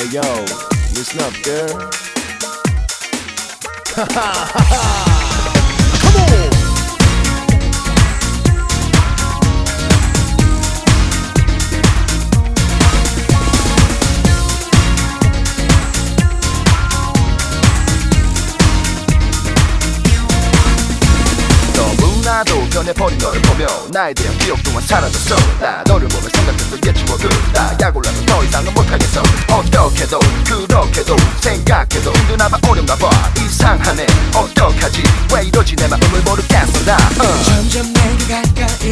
Hey yo, listen up, girl. Come on! 너무나도 변해버린 너를 보며 나에 대한 기억 또한 사라졌어. 나 너를 보며 생각했던 추억을 다 약올라서 더 이상은 못하겠어. 어떻게도 그렇게도 생각해도 힘드나봐 어렵나봐 이상하네 어떡하지 왜 이러지 내 마음을 모르겠어 나 점점 내게 가까이